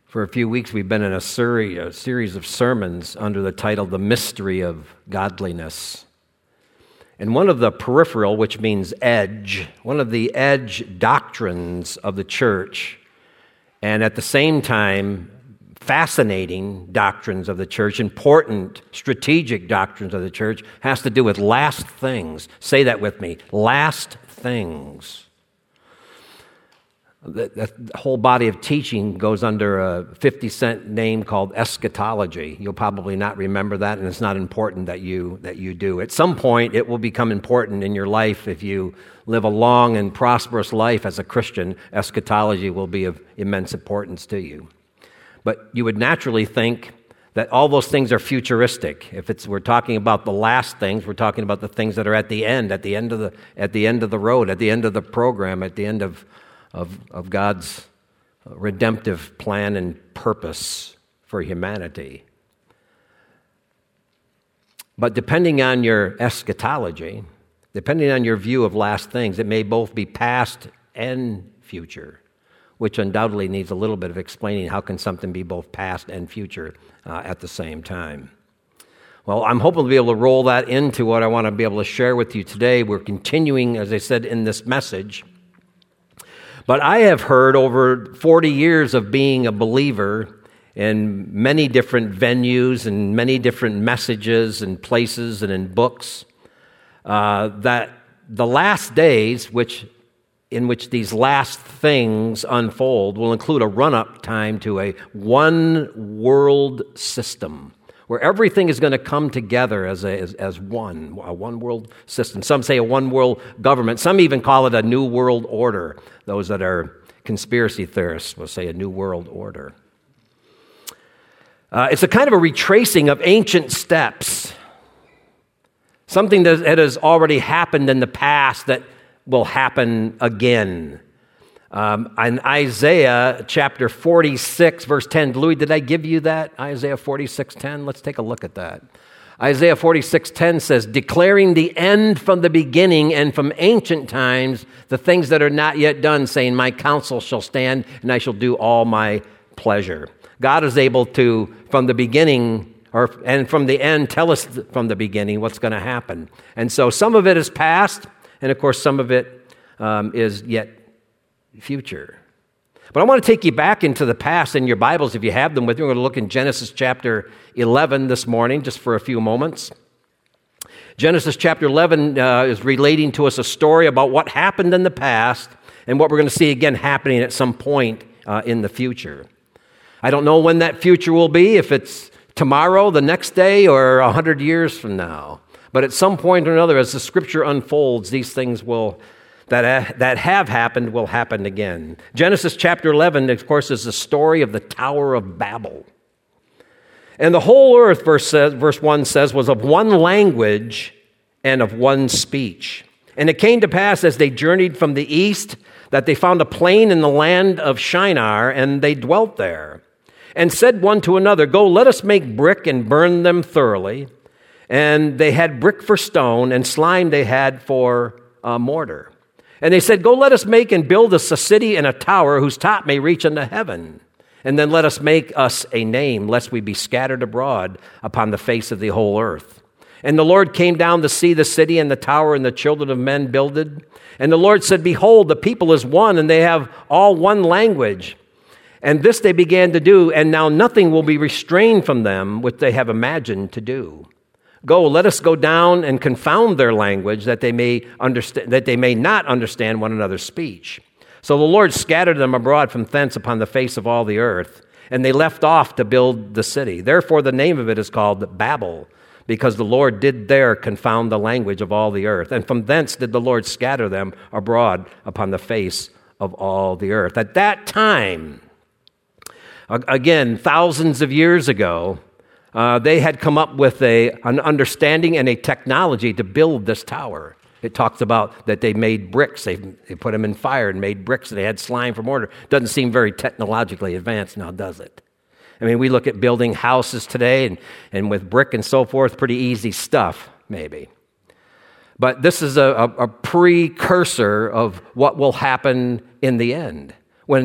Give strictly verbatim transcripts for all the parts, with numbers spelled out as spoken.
For a few weeks, we've been in a series of sermons under the title, The Mystery of Godliness. And one of the peripheral, which means edge, one of the edge doctrines of the church, and at the same time, fascinating doctrines of the church, important strategic doctrines of the church, has to do with last things. Say that with me, last things. The, the whole body of teaching goes under a fifty cent name called eschatology. You'll probably not remember that, and it's not important that you that you do. At some point, it will become important in your life. If you live a long and prosperous life as a Christian, eschatology will be of immense importance to you. But you would naturally think that all those things are futuristic. If it's we're talking about the last things, we're talking about the things that are at the end, at the end of the at the end of the road, at the end of the program, at the end of Of, of God's redemptive plan and purpose for humanity. But depending on your eschatology, depending on your view of last things, it may both be past and future, which undoubtedly needs a little bit of explaining. How can something be both past and future uh, at the same time? Well, I'm hoping to be able to roll that into what I want to be able to share with you today. We're continuing, as I said, in this message. But I have heard over forty years of being a believer in many different venues and many different messages and places and in books uh, that the last days, which in which these last things unfold, will include a run-up time to a one-world system, where everything is going to come together as a, as, as one, a one-world system. Some say a one-world government. Some even call it a new world order. Those that are conspiracy theorists will say a new world order. Uh, it's a kind of a retracing of ancient steps, something that has already happened in the past that will happen again. Um, in Isaiah chapter forty-six, verse ten, Louis, did I give you that? Isaiah forty-six ten, let's take a look at that. Isaiah forty-six ten says, declaring the end from the beginning and from ancient times, the things that are not yet done, saying, my counsel shall stand and I shall do all my pleasure. God is able to, from the beginning or and from the end, tell us from the beginning what's going to happen. And so some of it is past, and of course some of it um, is yet future. But I want to take you back into the past in your Bibles, if you have them with you. We're going to look in Genesis chapter eleven this morning, just for a few moments. Genesis chapter eleven uh, is relating to us a story about what happened in the past and what we're going to see again happening at some point uh, in the future. I don't know when that future will be, if it's tomorrow, the next day, or a hundred years from now. But at some point or another, as the Scripture unfolds, these things will That, uh, that have happened will happen again. Genesis chapter eleven, of course, is the story of the Tower of Babel. And the whole earth, verse, says, verse one says, was of one language and of one speech. And it came to pass as they journeyed from the east that they found a plain in the land of Shinar, and they dwelt there. And said one to another, go, let us make brick and burn them thoroughly. And they had brick for stone, and slime they had for uh, mortar. And they said, go, let us make and build us a city and a tower whose top may reach unto heaven. And then let us make us a name, lest we be scattered abroad upon the face of the whole earth. And the Lord came down to see the city and the tower and the children of men builded. And the Lord said, behold, the people is one, and they have all one language. And this they began to do, and now nothing will be restrained from them which they have imagined to do. Go, let us go down and confound their language, that they may understand, that they may not understand one another's speech. So the Lord scattered them abroad from thence upon the face of all the earth, and they left off to build the city. Therefore the name of it is called Babel, because the Lord did there confound the language of all the earth. And from thence did the Lord scatter them abroad upon the face of all the earth. At that time, again, thousands of years ago, Uh, they had come up with a, an understanding and a technology to build this tower. It talks about that they made bricks. They, they put them in fire and made bricks, and they had slime for mortar. Doesn't seem very technologically advanced now, does it? I mean, we look at building houses today, and, and with brick and so forth, pretty easy stuff, maybe. But this is a, a, a precursor of what will happen in the end, when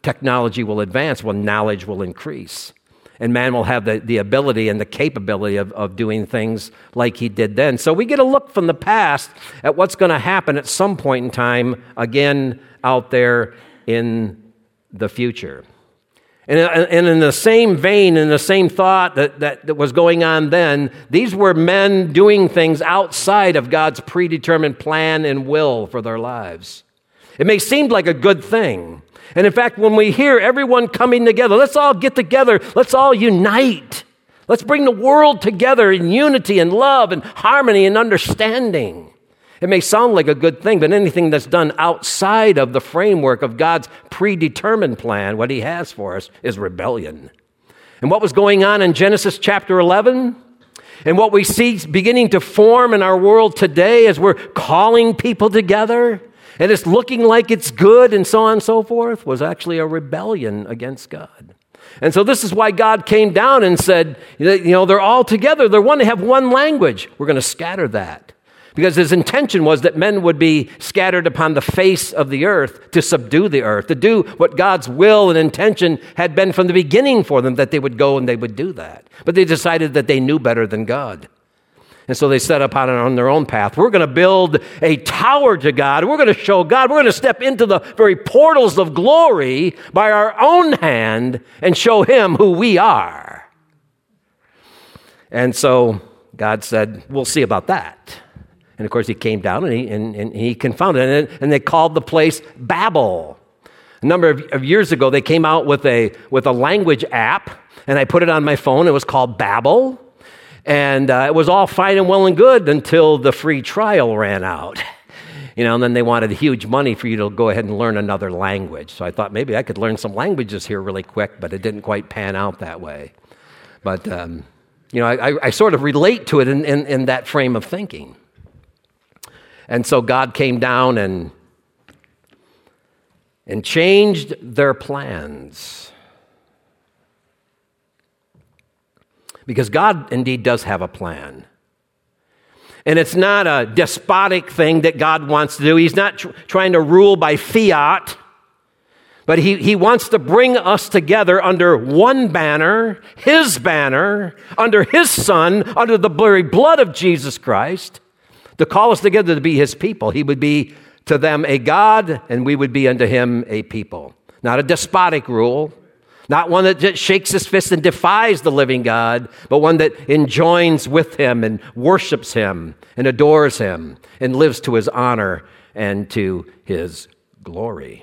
technology will advance, well, knowledge will increase. And man will have the, the ability and the capability of, of doing things like he did then. So we get a look from the past at what's going to happen at some point in time, again, out there in the future. And, and in the same vein, in the same thought that, that, that was going on then, these were men doing things outside of God's predetermined plan and will for their lives. It may seem like a good thing. And in fact, when we hear everyone coming together, let's all get together, let's all unite. Let's bring the world together in unity and love and harmony and understanding. It may sound like a good thing, but anything that's done outside of the framework of God's predetermined plan, what he has for us, is rebellion. And what was going on in Genesis chapter eleven, and what we see beginning to form in our world today as we're calling people together, and it's looking like it's good and so on and so forth, was actually a rebellion against God. And so this is why God came down and said, you know, they're all together. They're one, they have one language. We're going to scatter that. Because his intention was that men would be scattered upon the face of the earth to subdue the earth, to do what God's will and intention had been from the beginning for them, that they would go and they would do that. But they decided that they knew better than God. And so they set up on, on their own path. We're going to build a tower to God. We're going to show God. We're going to step into the very portals of glory by our own hand and show him who we are. And so God said, we'll see about that. And of course, he came down and he, and, and he confounded it. And, and they called the place Babel. A number of, of years ago, they came out with a, with a language app, and I put it on my phone. It was called Babel. And uh, it was all fine and well and good until the free trial ran out. You know, and then they wanted huge money for you to go ahead and learn another language. So I thought maybe I could learn some languages here really quick, but it didn't quite pan out that way. But, um, you know, I, I sort of relate to it in, in, in that frame of thinking. And so God came down and, and changed their plans. Because God indeed does have a plan. And it's not a despotic thing that God wants to do. He's not tr- trying to rule by fiat, but he, he wants to bring us together under one banner, his banner, under his Son, under the very blood of Jesus Christ, to call us together to be his people. He would be to them a God, and we would be unto him a people. Not a despotic rule, not one that just shakes his fist and defies the living God, but one that enjoins with him and worships him and adores him and lives to his honor and to his glory.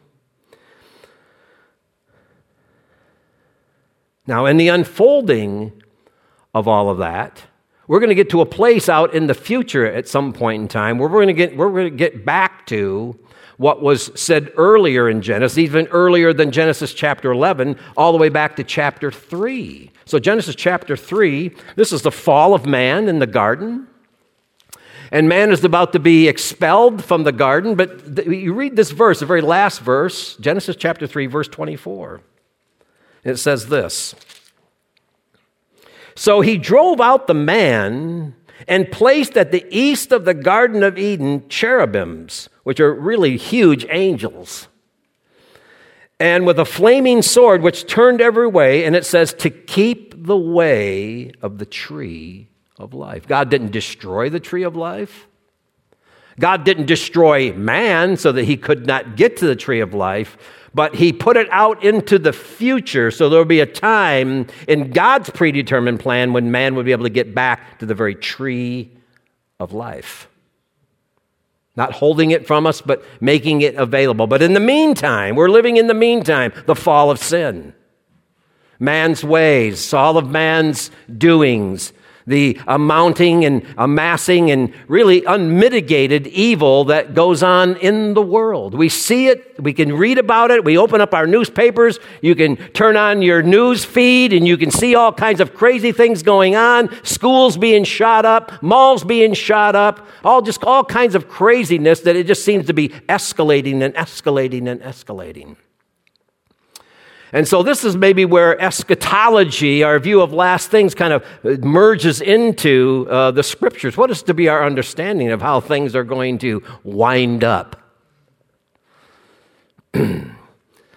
Now, in the unfolding of all of that, we're going to get to a place out in the future at some point in time where we're going to get, we're going to get back to what was said earlier in Genesis, even earlier than Genesis chapter eleven, all the way back to chapter three. So Genesis chapter three, this is the fall of man in the garden. And man is about to be expelled from the garden. But th- you read this verse, the very last verse, Genesis chapter three, verse twenty-four. It says this. So he drove out the man and placed at the east of the Garden of Eden cherubims, which are really huge angels, and with a flaming sword which turned every way, and it says, to keep the way of the tree of life. God didn't destroy the tree of life. God didn't destroy man so that he could not get to the tree of life, but he put it out into the future so there will be a time in God's predetermined plan when man would be able to get back to the very tree of life. Not holding it from us, but making it available. But in the meantime, we're living in the meantime, the fall of sin. Man's ways, all of man's doings, the amounting and amassing and really unmitigated evil that goes on in the world. We see it, we can read about it, we open up our newspapers, you can turn on your news feed and you can see all kinds of crazy things going on, schools being shot up, malls being shot up, all just all kinds of craziness that it just seems to be escalating and escalating and escalating. And so this is maybe where eschatology, our view of last things, kind of merges into uh, the Scriptures. What is to be our understanding of how things are going to wind up? How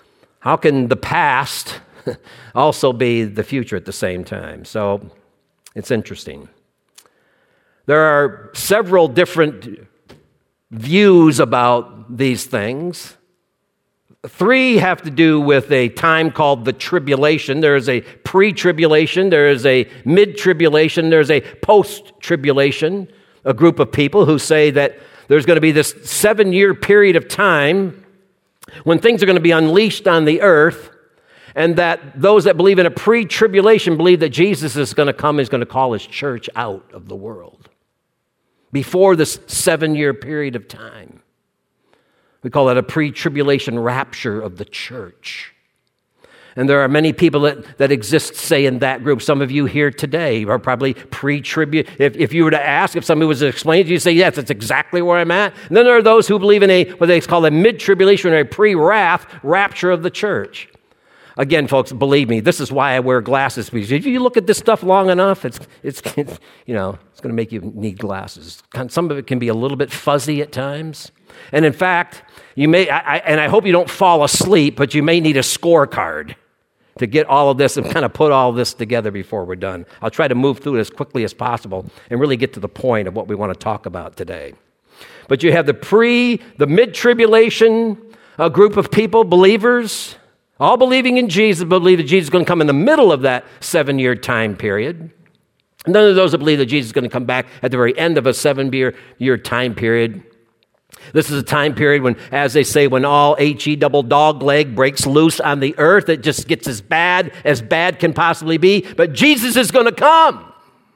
how can the past also be the future at the same time? So it's interesting. There are several different views about these things. Three have to do with a time called the tribulation. There is a pre-tribulation, there is a mid-tribulation, there's a post-tribulation, a group of people who say that there's going to be this seven-year period of time when things are going to be unleashed on the earth, and that those that believe in a pre-tribulation believe that Jesus is going to come, is going to call his church out of the world before this seven-year period of time. We call that a pre-tribulation rapture of the church. And there are many people that, that exist, say, in that group. Some of you here today are probably pre-tribute. If, if you were to ask, if somebody was to explain to you, you say, yes, that's exactly where I'm at. And then there are those who believe in a, what they call a mid-tribulation or a pre-wrath rapture of the church. Again, folks, believe me, this is why I wear glasses. Because if you look at this stuff long enough, it's, it's, it's you know, it's going to make you need glasses. Some of it can be a little bit fuzzy at times. And in fact, you may, I, and I hope you don't fall asleep, but you may need a scorecard to get all of this and kind of put all this together before we're done. I'll try to move through it as quickly as possible and really get to the point of what we want to talk about today. But you have the pre, the mid-tribulation uh, group of people, believers, all believing in Jesus, but believe that Jesus is going to come in the middle of that seven-year time period. And then there are those that believe that Jesus is going to come back at the very end of a seven-year time period. This is a time period when, as they say, when all H E double dog leg breaks loose on the earth, it just gets as bad as bad can possibly be. But Jesus is going to come.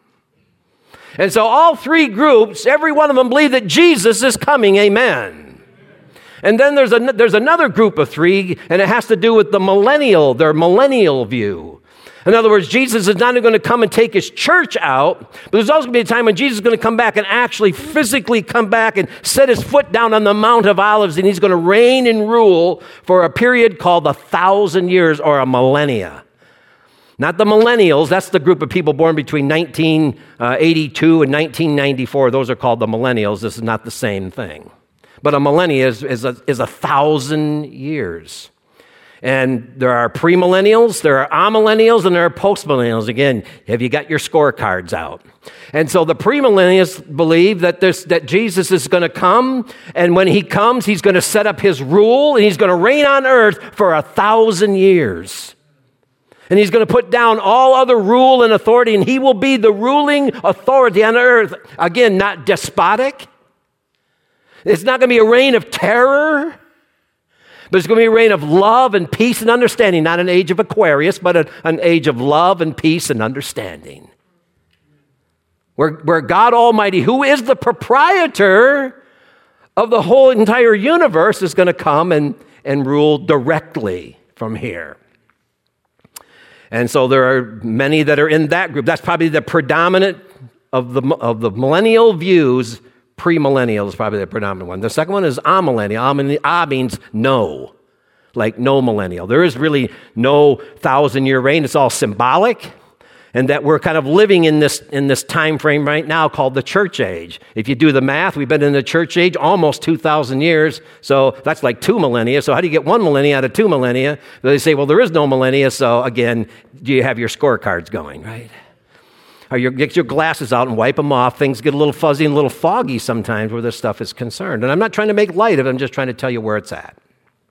And so all three groups, every one of them believe that Jesus is coming. Amen. And then there's, a, there's another group of three, and it has to do with the millennial, their millennial view. In other words, Jesus is not only going to come and take his church out, but there's also going to be a time when Jesus is going to come back and actually physically come back and set his foot down on the Mount of Olives, and he's going to reign and rule for a period called a thousand years or a millennia. Not the millennials, that's the group of people born between nineteen eighty-two and nineteen ninety-four. Those are called the millennials. This is not the same thing. But a millennia is, is, a, is a thousand years. And there are premillennials, there are amillennials, and there are postmillennials. Again, have you got your scorecards out? And so the premillennials believe that this, that Jesus is going to come, and when he comes, he's going to set up his rule, and he's going to reign on earth for a thousand years. And he's going to put down all other rule and authority, and he will be the ruling authority on earth. Again, not despotic. It's not going to be a reign of terror. But it's going to be a reign of love and peace and understanding, not an age of Aquarius, but a, an age of love and peace and understanding. Where, where God Almighty, who is the proprietor of the whole entire universe, is going to come and, and rule directly from here. And so there are many that are in that group. That's probably the predominant of the, of the millennial views. Premillennial is probably the predominant one. The second one is amillennial. A means no, like no millennial. There is really no thousand-year reign. It's all symbolic, and that we're kind of living in this in this time frame right now called the church age. If you do the math, we've been in the church age almost two thousand years, so that's like two millennia. So how do you get one millennia out of two millennia? They say, well, there is no millennia, so again, do you have your scorecards going, right? Or you get your glasses out and wipe them off. Things get a little fuzzy and a little foggy sometimes where this stuff is concerned. And I'm not trying to make light of it. I'm just trying to tell you where it's at.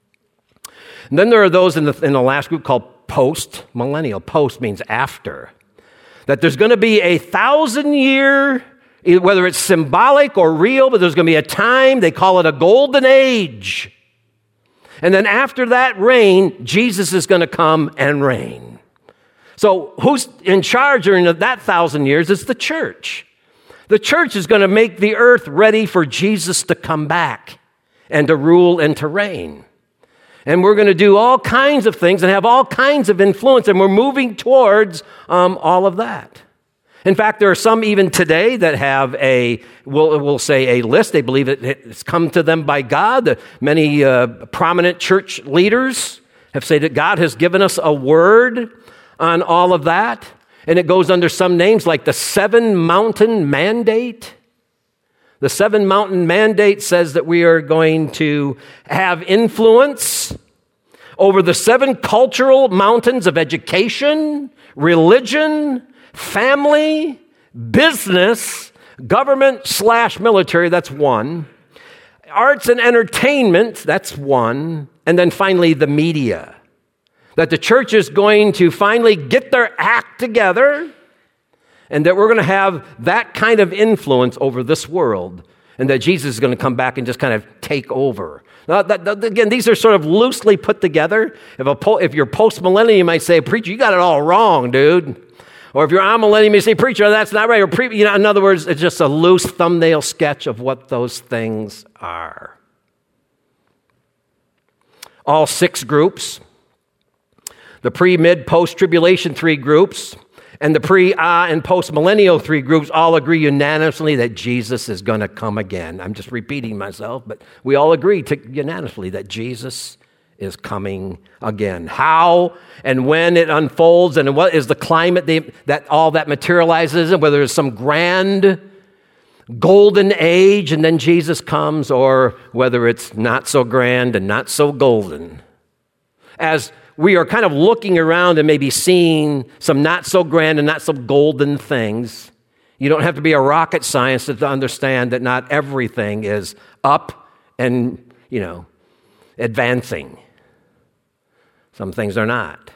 And then there are those in the, in the last group called post-millennial. Post means after. That there's going to be a thousand-year, whether it's symbolic or real, but there's going to be a time, they call it a golden age. And then after that reign, Jesus is going to come and reign. So who's in charge during that thousand years? It's the church. The church is going to make the earth ready for Jesus to come back and to rule and to reign. And we're going to do all kinds of things and have all kinds of influence, and we're moving towards um, all of that. In fact, there are some even today that have a, we'll, we'll say a list. They believe it, it's come to them by God. The, many uh, prominent church leaders have said that God has given us a word on all of that, and it goes under some names like the Seven Mountain Mandate. The Seven Mountain Mandate says that we are going to have influence over the seven cultural mountains of education, religion, family, business, government slash military, that's one. Arts and entertainment, that's one. And then finally, the media. That the church is going to finally get their act together, and that we're going to have that kind of influence over this world, and that Jesus is going to come back and just kind of take over. Now, that, that, again, these are sort of loosely put together. If, a po- if you're post-millennial, you might say, preacher, you got it all wrong, dude. Or if you're on-millennial, you say, preacher, that's not right. Or pre- you know, in other words, it's just a loose thumbnail sketch of what those things are. All six groups, the pre, mid, post-tribulation three groups, and the pre, ah, and post-millennial three groups all agree unanimously that Jesus is going to come again. I'm just repeating myself, but we all agree to, unanimously that Jesus is coming again. How and when it unfolds and what is the climate they, that all that materializes in, whether it's some grand golden age and then Jesus comes, or whether it's not so grand and not so golden. As we are kind of looking around and maybe seeing some not so grand and not so golden things, you don't have to be a rocket scientist to understand that not everything is up and, you know, advancing. Some things are not.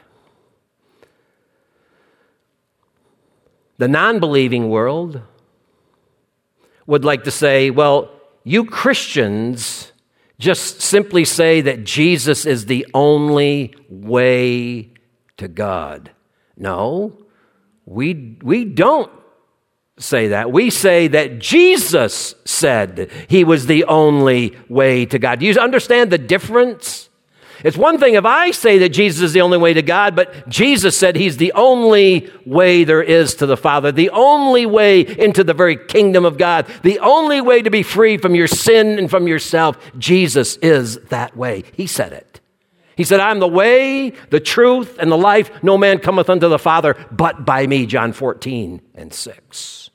The non-believing world would like to say, well, you Christians just simply say that Jesus is the only way to God. No, we, we don't say that. We say that Jesus said he was the only way to God. Do you understand the difference? It's one thing if I say that Jesus is the only way to God, but Jesus said he's the only way there is to the Father, the only way into the very kingdom of God, the only way to be free from your sin and from yourself. Jesus is that way. He said it. He said, I'm the way, the truth, and the life. No man cometh unto the Father but by me, John fourteen and six.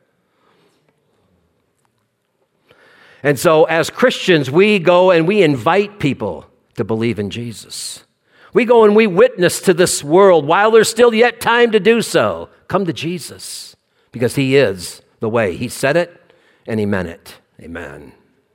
And so as Christians, we go and we invite people to believe in Jesus. We go and we witness to this world while there's still yet time to do so. Come to Jesus because he is the way. He said it and he meant it. Amen.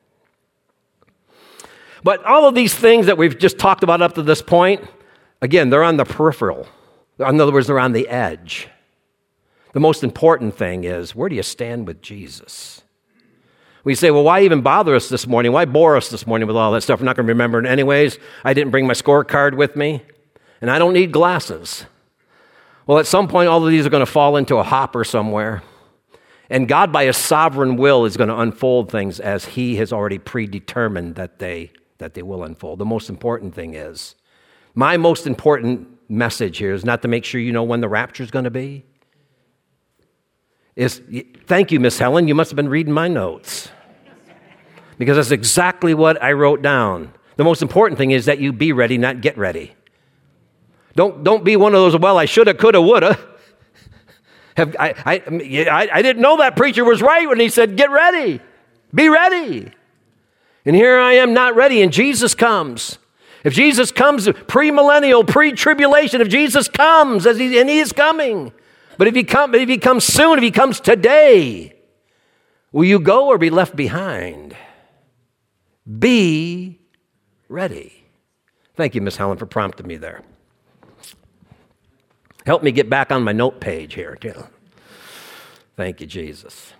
But all of these things that we've just talked about up to this point, again, they're on the peripheral. In other words, they're on the edge. The most important thing is, where do you stand with Jesus? We say, well, why even bother us this morning? Why bore us this morning with all that stuff? We're not going to remember it anyways. I didn't bring my scorecard with me, and I don't need glasses. Well, at some point, all of these are going to fall into a hopper somewhere, and God, by his sovereign will, is going to unfold things as he has already predetermined that they, that they will unfold. The most important thing is, my most important message here is not to make sure you know when the rapture is going to be. Is thank you, Miss Helen. You must have been reading my notes because that's exactly what I wrote down. The most important thing is that you be ready, not get ready. Don't don't be one of those, well, I shoulda, coulda, woulda. Have, I, I, I, I didn't know that preacher was right when he said, get ready, be ready. And here I am not ready, and Jesus comes. If Jesus comes pre-millennial, pre-tribulation, if Jesus comes, as he, and he is coming, But if he, come, if he comes soon, if he comes today, will you go or be left behind? Be ready. Thank you, Miss Helen, for prompting me there. Help me get back on my note page here, too. Thank you, Jesus.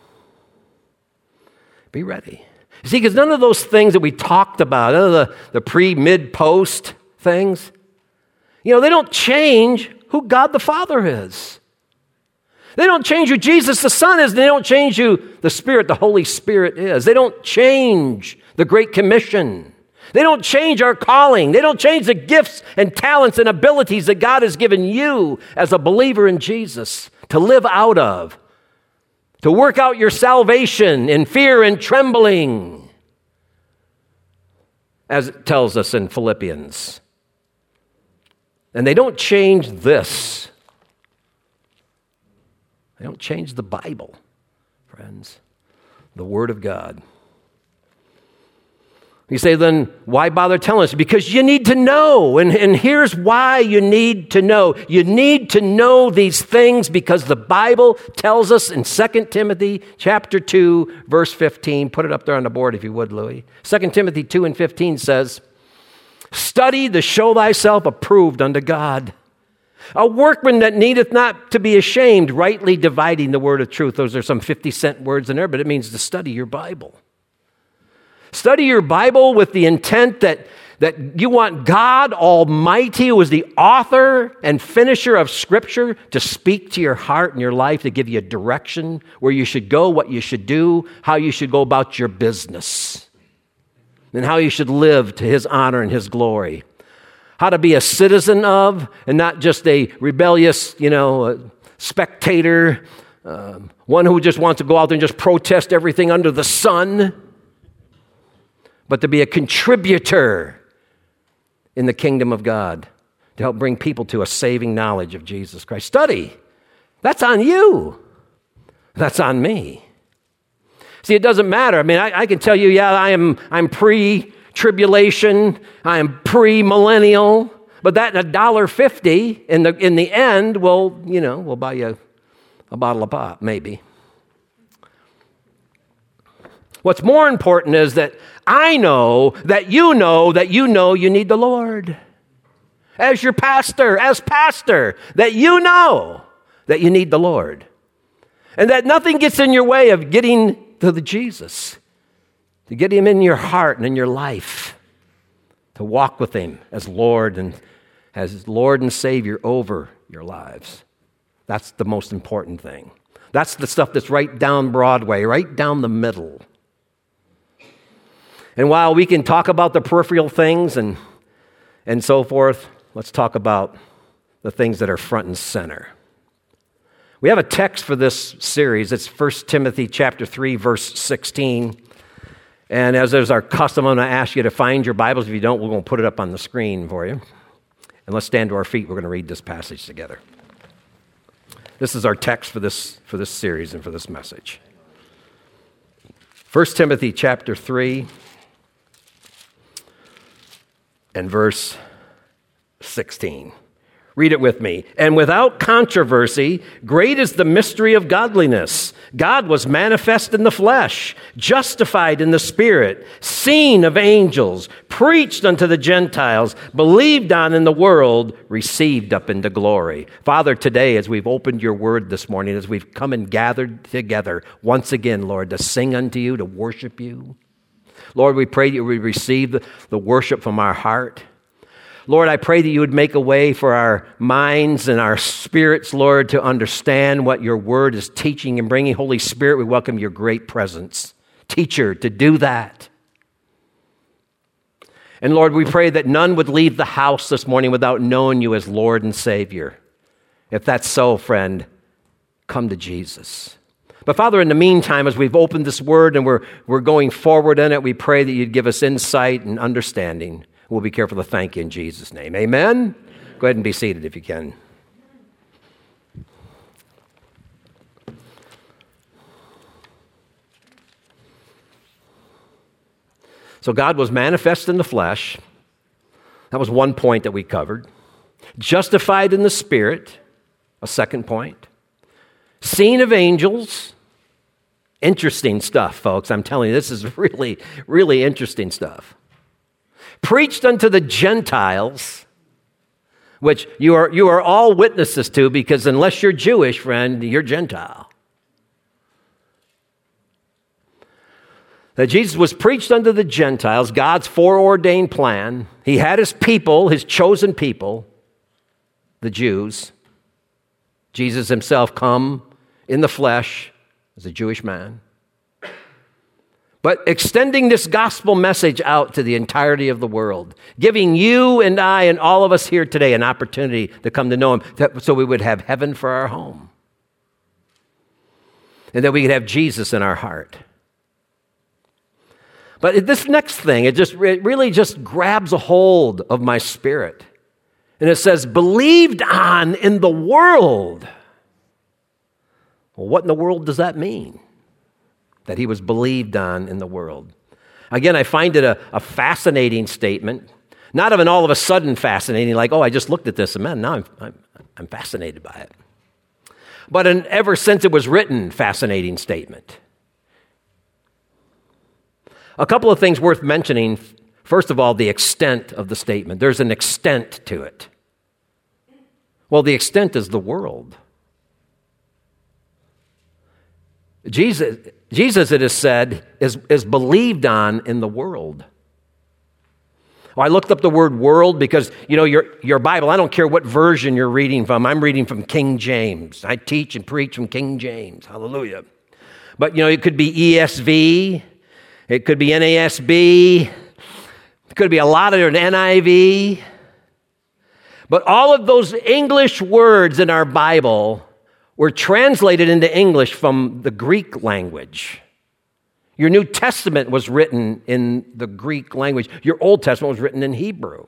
Be ready. You see, because none of those things that we talked about, none of the, the pre, mid, post things, you know, they don't change who God the Father is. They don't change who Jesus the Son is. They don't change who the Spirit, the Holy Spirit is. They don't change the Great Commission. They don't change our calling. They don't change the gifts and talents and abilities that God has given you as a believer in Jesus to live out of, to work out your salvation in fear and trembling, as it tells us in Philippians. And they don't change this. They don't change the Bible, friends, the Word of God. You say, then why bother telling us? Because you need to know. And, and here's why you need to know. You need to know these things because the Bible tells us in Second Timothy chapter two, verse fifteen. Put it up there on the board if you would, Louis. Second Timothy two and fifteen says, study to show thyself approved unto God. A workman that needeth not to be ashamed, rightly dividing the word of truth. Those are some fifty cent words in there, but it means to study your Bible. Study your Bible with the intent that, that you want God Almighty, who is the author and finisher of Scripture, to speak to your heart and your life, to give you a direction where you should go, what you should do, how you should go about your business, and how you should live to His honor and His glory. How to be a citizen of and not just a rebellious, you know, spectator, um, one who just wants to go out there and just protest everything under the sun, but to be a contributor in the kingdom of God to help bring people to a saving knowledge of Jesus Christ. Study. That's on you. That's on me. See, it doesn't matter. I mean, I, I can tell you, yeah, I am I'm pre-tribulation, I am pre-millennial, but that and a dollar fifty in the in the end will, you know, will buy you a bottle of pop, maybe. What's more important is that I know that you know that you know you need the Lord. As your pastor, as pastor, that you know that you need the Lord. And that nothing gets in your way of getting to the Jesus, to get Him in your heart and in your life, to walk with Him as Lord and as Lord and Savior over your lives. That's the most important thing. That's the stuff that's right down Broadway, right down the middle. And while we can talk about the peripheral things and, and so forth, let's talk about the things that are front and center. We have a text for this series. It's First Timothy chapter three, verse sixteen. And as is our custom, I'm going to ask you to find your Bibles. If you don't, we're going to put it up on the screen for you. And let's stand to our feet. We're going to read this passage together. This is our text for this, for this series and for this message. First Timothy chapter three and verse sixteen. Read it with me. And without controversy, great is the mystery of godliness. God was manifest in the flesh, justified in the spirit, seen of angels, preached unto the Gentiles, believed on in the world, received up into glory. Father, today as we've opened your word this morning, as we've come and gathered together once again, Lord, to sing unto you, to worship you, Lord, we pray that we receive the, the worship from our heart. Lord, I pray that you would make a way for our minds and our spirits, Lord, to understand what your word is teaching and bringing. Holy Spirit, we welcome your great presence. Teacher, to do that. And Lord, we pray that none would leave the house this morning without knowing you as Lord and Savior. If that's so, friend, come to Jesus. But Father, in the meantime, as we've opened this word and we're, we're going forward in it, we pray that you'd give us insight and understanding. We'll be careful to thank you in Jesus' name. Amen? Go ahead and be seated if you can. So God was manifest in the flesh. That was one point that we covered. Justified in the Spirit, a second point. Seen of angels. Interesting stuff, folks. I'm telling you, this is really, really interesting stuff. Preached unto the Gentiles, which you are you are all witnesses to, because unless you're Jewish, friend, you're Gentile. That Jesus was preached unto the Gentiles, God's foreordained plan. He had his people, his chosen people, the Jews. Jesus himself come in the flesh as a Jewish man. But extending this gospel message out to the entirety of the world, giving you and I and all of us here today an opportunity to come to know him so we would have heaven for our home. And that we could have Jesus in our heart. But this next thing, it just it really just grabs a hold of my spirit. And it says, believed on in the world. Well, what in the world does that mean? That he was believed on in the world. Again, I find it a, a fascinating statement, not of an all of a sudden fascinating, like, oh, I just looked at this and man, now I'm, I'm, I'm fascinated by it. But an ever since it was written, fascinating statement. A couple of things worth mentioning. First of all, the extent of the statement. There's an extent to it. Well, the extent is the world. Jesus, Jesus, it is said, is, is believed on in the world. Well, I looked up the word world because, you know, your, your Bible, I don't care what version you're reading from. I'm reading from King James. I teach and preach from King James. Hallelujah. But, you know, it could be E S V. It could be N A S B. It could be a lot of an N I V. But all of those English words in our Bible were translated into English from the Greek language. Your New Testament was written in the Greek language. Your Old Testament was written in Hebrew.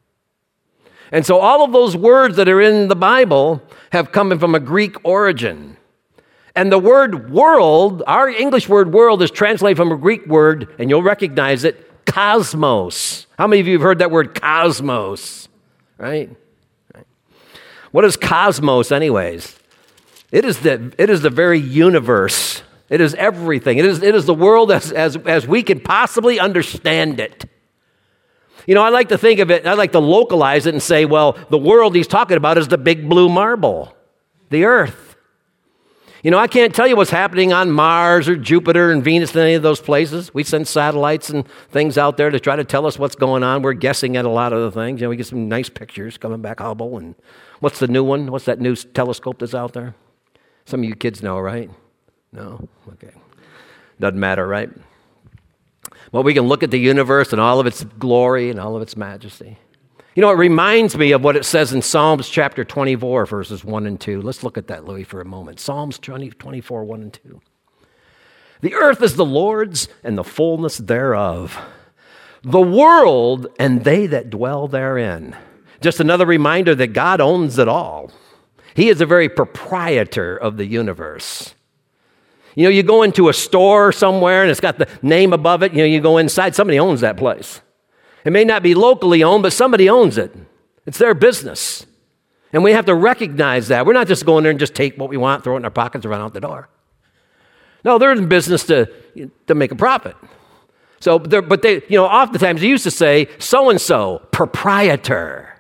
And so all of those words that are in the Bible have come from a Greek origin. And the word world, our English word world, is translated from a Greek word, and you'll recognize it, cosmos. How many of you have heard that word cosmos? Right? right? What is cosmos anyways? It is the, it is the very universe. It is everything. It is, it is the world as, as, as we can possibly understand it. You know, I like to think of it, I like to localize it and say, well, the world he's talking about is the big blue marble, the earth. You know, I can't tell you what's happening on Mars or Jupiter and Venus and any of those places. We send satellites and things out there to try to tell us what's going on. We're guessing at a lot of the things. You know, we get some nice pictures coming back, Hubble. And what's the new one? What's that new telescope that's out there? Some of you kids know, right? No? Okay. Doesn't matter, right? Well, we can look at the universe and all of its glory and all of its majesty. You know, it reminds me of what it says in Psalms chapter twenty-four, verses one and two. Let's look at that, Louis, for a moment. Psalms twenty, twenty-four, one and two. The earth is the Lord's and the fullness thereof, the world and they that dwell therein. Just another reminder that God owns it all. He is the very proprietor of the universe. You know, you go into a store somewhere and it's got the name above it. You know, you go inside, somebody owns that place. It may not be locally owned, but somebody owns it. It's their business. And we have to recognize that. We're not just going there and just take what we want, throw it in our pockets, and run out the door. No, they're in business to, to make a profit. So, but they, you know, oftentimes they used to say, so-and-so, proprietor.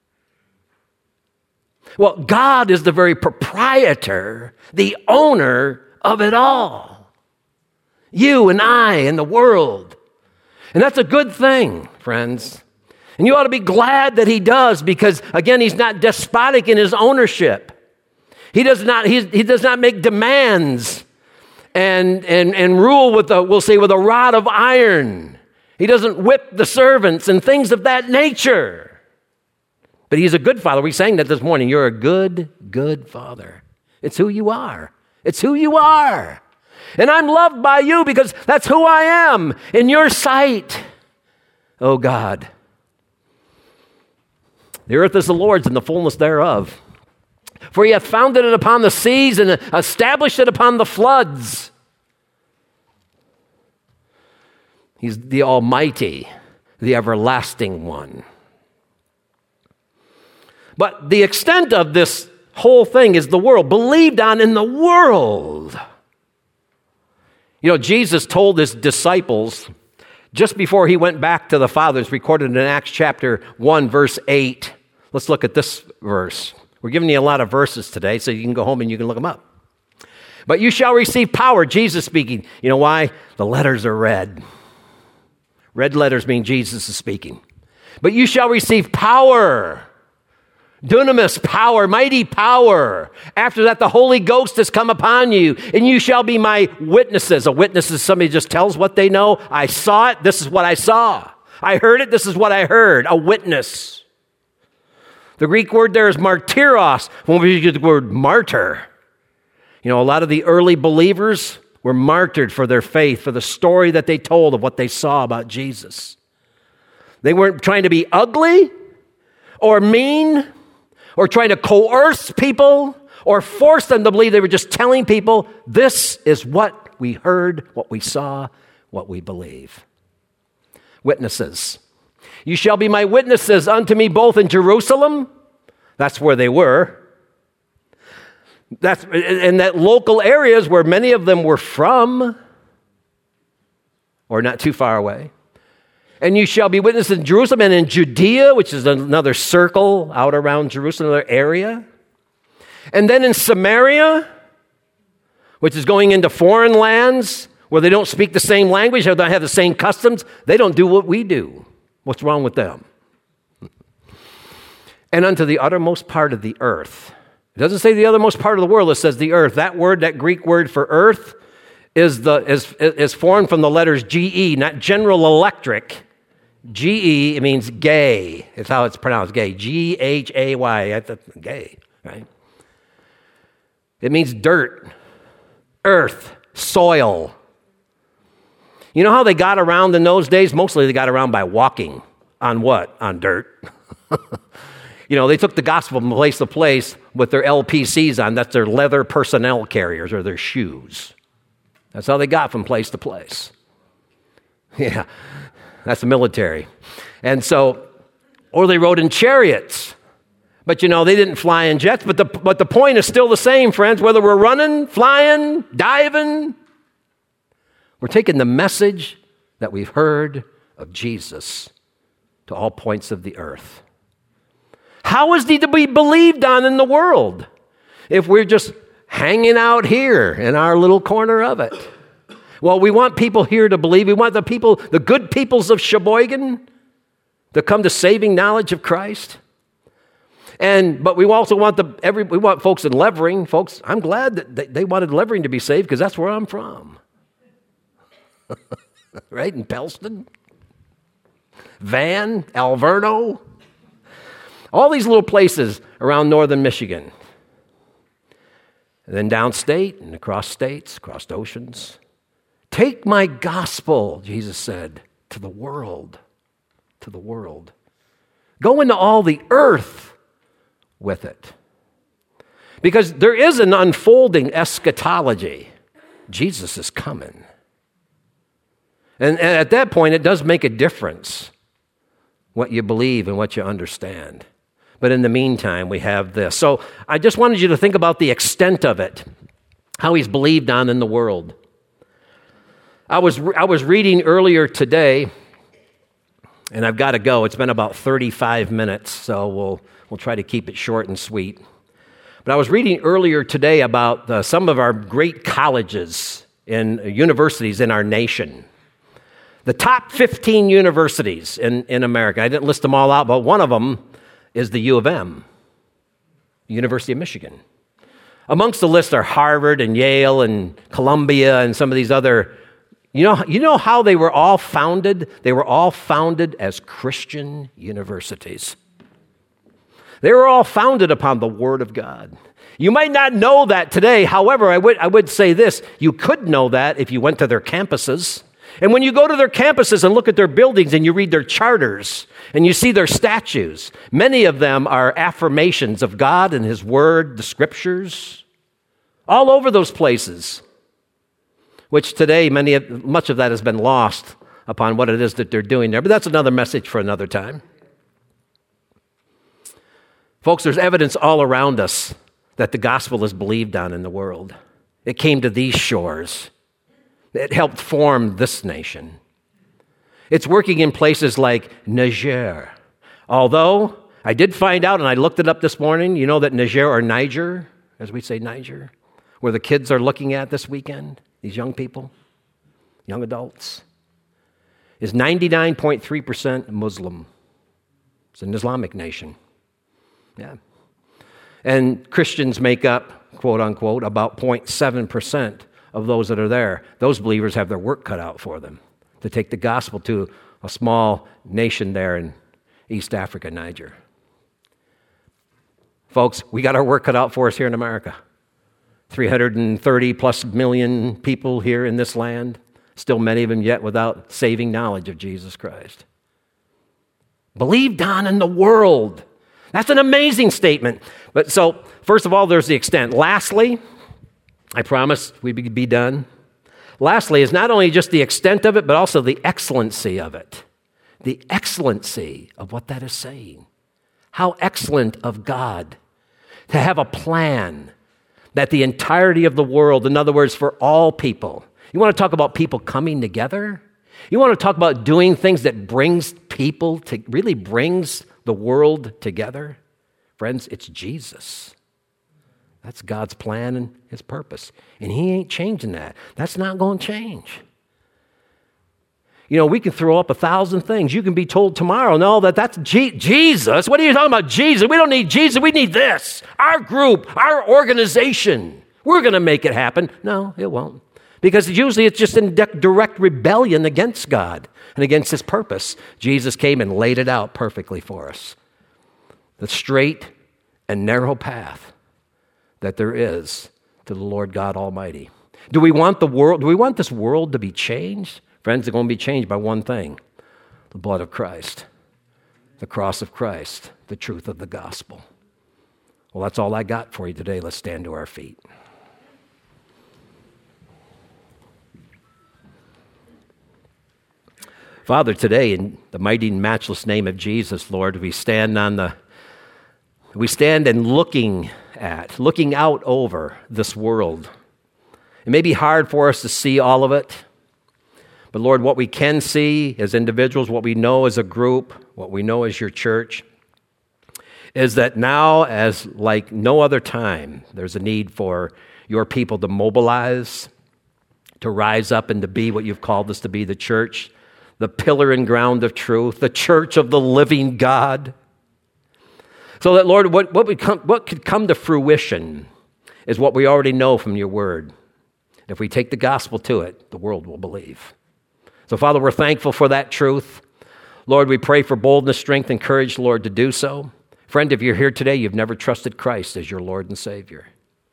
Well, God is the very proprietor, the owner of it all. You and I and the world. And that's a good thing, friends. And you ought to be glad that he does because, again, he's not despotic in his ownership. He does not, he, he does not make demands and, and, and rule with a, we'll say, with a rod of iron. He doesn't whip the servants and things of that nature. But he's a good father. We sang that this morning. You're a good, good father. It's who you are. It's who you are. And I'm loved by you because that's who I am in your sight. Oh God. The earth is the Lord's and the fullness thereof. For he hath founded it upon the seas and established it upon the floods. He's the Almighty, the everlasting one. But the extent of this whole thing is the world, believed on in the world. You know, Jesus told his disciples just before he went back to the Father, it's recorded in Acts chapter one, verse eight. Let's look at this verse. We're giving you a lot of verses today, so you can go home and you can look them up. But you shall receive power, Jesus speaking. You know why? The letters are red. Red letters mean Jesus is speaking. But you shall receive power. Dunamis, power, mighty power. After that, the Holy Ghost has come upon you, and you shall be my witnesses. A witness is somebody who just tells what they know. I saw it. This is what I saw. I heard it. This is what I heard. A witness. The Greek word there is martyros, when we use the word martyr. You know, a lot of the early believers were martyred for their faith, for the story that they told of what they saw about Jesus. They weren't trying to be ugly or mean, or trying to coerce people or force them to believe. They were just telling people, this is what we heard, what we saw, what we believe. Witnesses. You shall be my witnesses unto me both in Jerusalem. That's where they were. That's in that local areas where many of them were from, or not too far away. And you shall be witnesses in Jerusalem and in Judea, which is another circle out around Jerusalem, another area. And then in Samaria, which is going into foreign lands where they don't speak the same language, or they have the same customs. They don't do what we do. What's wrong with them? And unto the uttermost part of the earth. It doesn't say the uttermost part of the world, it says the earth. That word, that Greek word for earth, is the is, is formed from the letters G E, not General Electric. G E, it means gay. It's how it's pronounced, gay. G H A Y, that's gay, right? It means dirt, earth, soil. You know how they got around in those days? Mostly they got around by walking. On what? On dirt. You know, they took the gospel from place to place with their L P Cs on. That's their leather personnel carriers or their shoes. That's how they got from place to place. Yeah, that's the military. And so, or they rode in chariots. But, you know, they didn't fly in jets. But the, but the point is still the same, friends. Whether we're running, flying, diving, we're taking the message that we've heard of Jesus to all points of the earth. How is he to be believed on in the world if we're just hanging out here in our little corner of it? Well, we want people here to believe. We want the people, the good peoples of Sheboygan, to come to saving knowledge of Christ. And but we also want the every we want folks in Levering, folks. I'm glad that they, they wanted Levering to be saved because that's where I'm from. Right, in Pellston, Van, Alverno, all these little places around northern Michigan. And then downstate and across states, across oceans. Take my gospel, Jesus said, to the world, to the world. Go into all the earth with it. Because there is an unfolding eschatology. Jesus is coming. And, and at that point, it does make a difference what you believe and what you understand. But in the meantime, we have this. So I just wanted you to think about the extent of it, how he's believed on in the world. I was I was reading earlier today, and I've got to go. It's been about thirty-five minutes, so we'll we'll try to keep it short and sweet. But I was reading earlier today about uh, some of our great colleges and universities in our nation. The top fifteen universities in, in America. I didn't list them all out, but one of them is the U of M, University of Michigan. Amongst the list are Harvard and Yale and Columbia and some of these other. You know, you know how they were all founded? They were all founded as Christian universities. They were all founded upon the Word of God. You might not know that today. However, I would, I would say this. You could know that if you went to their campuses. And when you go to their campuses and look at their buildings and you read their charters and you see their statues, many of them are affirmations of God and His Word, the Scriptures, all over those places. Which today, many of, much of that has been lost upon what it is that they're doing there. But that's another message for another time. Folks, there's evidence all around us that the gospel is believed on in the world. It came to these shores. It helped form this nation. It's working in places like Niger. Although, I did find out, and I looked it up this morning, you know that Niger, or Niger, as we say Niger, where the kids are looking at this weekend, these young people, young adults, is ninety-nine point three percent Muslim. It's an Islamic nation. Yeah. And Christians make up, quote unquote, about zero point seven percent of those that are there. Those believers have their work cut out for them to take the gospel to a small nation there in East Africa, Niger. Folks, we got our work cut out for us here in America. three hundred thirty plus million people here in this land, still many of them yet without saving knowledge of Jesus Christ. Believed on in the world. That's an amazing statement. But so, first of all, there's the extent. Lastly, I promise we'd be done. Lastly is not only just the extent of it, but also the excellency of it. the excellency of what that is saying. How excellent of God to have a plan that the entirety of the world, in other words, for all people. You want to talk about people coming together? You want to talk about doing things that brings people to, really brings the world together? Friends, it's Jesus. That's God's plan and his purpose. And he ain't changing that. That's not going to change. You know, we can throw up a thousand things. You can be told tomorrow, no, that that's G- Jesus. What are you talking about, Jesus? We don't need Jesus. We need this. Our group, our organization. We're going to make it happen. No, it won't. Because usually it's just in de- direct rebellion against God and against his purpose. Jesus came and laid it out perfectly for us. The straight and narrow path that there is to the Lord God Almighty. Do we want the world, do we want this world to be changed? Friends, they're going to be changed by one thing: the blood of Christ, the cross of Christ, the truth of the gospel. Well, that's all I got for you today. Let's stand to our feet. Father, today in the mighty and matchless name of Jesus, Lord, we stand on the, we stand and looking at, looking out over this world. It may be hard for us to see all of it, but Lord, what we can see as individuals, what we know as a group, what we know as your church, is that now, as like no other time, there's a need for your people to mobilize, to rise up and to be what you've called us to be, the church, the pillar and ground of truth, the church of the living God. So that, Lord, what, what, we come, what could come to fruition is what we already know from your word. If we take the gospel to it, the world will believe. So, Father, we're thankful for that truth. Lord, we pray for boldness, strength, and courage, Lord, to do so. Friend, if you're here today, you've never trusted Christ as your Lord and Savior.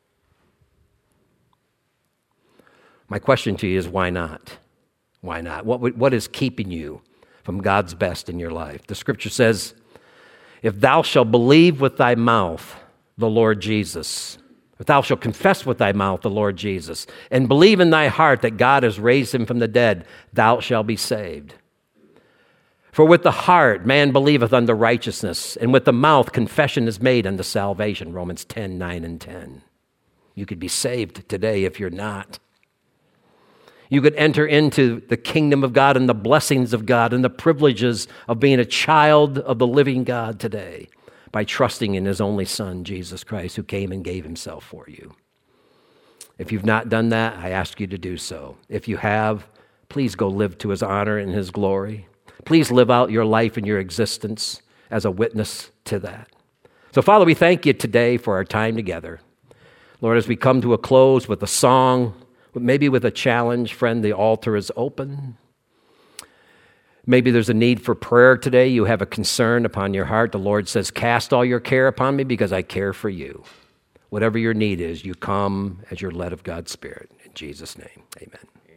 My question to you is, why not? Why not? What, what is keeping you from God's best in your life? The scripture says, if thou shalt believe with thy mouth the Lord Jesus, if thou shalt confess with thy mouth the Lord Jesus, and believe in thy heart that God has raised him from the dead, thou shalt be saved. For with the heart man believeth unto righteousness, and with the mouth confession is made unto salvation. Romans ten, nine and ten. You could be saved today if you're not. You could enter into the kingdom of God and the blessings of God and the privileges of being a child of the living God today by trusting in his only Son, Jesus Christ, who came and gave himself for you. If you've not done that, I ask you to do so. If you have, please go live to his honor and his glory. Please live out your life and your existence as a witness to that. So, Father, we thank you today for our time together. Lord, as we come to a close with a song, maybe with a challenge, friend, the altar is open. Maybe there's a need for prayer today. You have a concern upon your heart. The Lord says, cast all your care upon me because I care for you. Whatever your need is, you come as you're led of God's Spirit. In Jesus' name, amen.